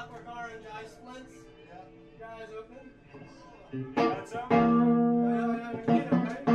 Clockwork Orange eye splints. Yeah. Your eyes open. Got some? Yeah, we need them, right?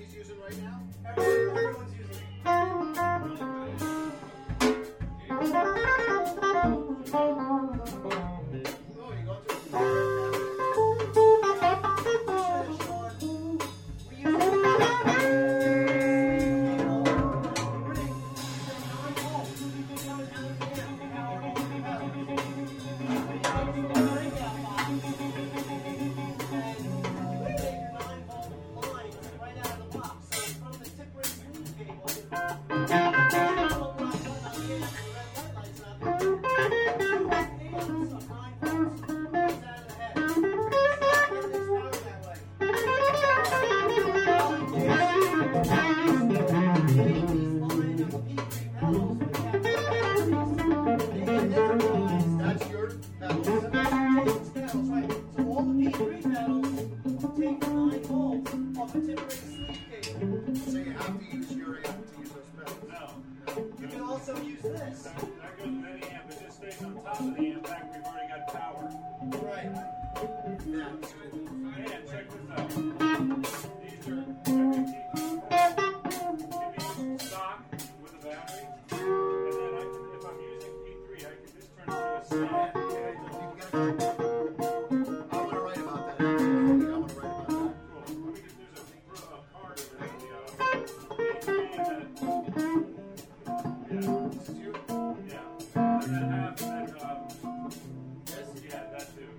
everybody's using right now? Everyone's using it. Oh, you go to That's your pedals. So all the P3 pedals take 9 volts off a temporary sleeve cable. So you have to use your amp to use those pedals. No. You can also use this. That goes in any amp. It just stays on top of the amp back. We've already got power. Right. Yeah, so And check this out. These are can be stock with a battery. And then if I'm using P3, I can just turn it to a slide. I want to write about that. I want to write about that. Cool. Let me just use a card over the P3 that. Yeah. This is you? Yeah. And then have that, Yes? yeah, that too.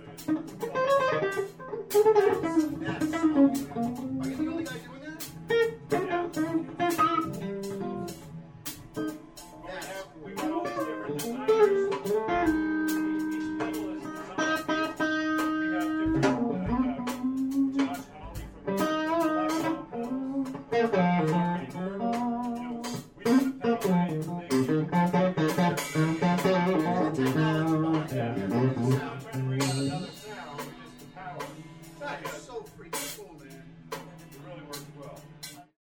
Yes. Are you the only guy doing that? Yeah. We've got all these different designers. Each pedal is designed. We have different, Josh Ollie from we do the pedal The technology behind it. Yeah. Yeah. I'm trying to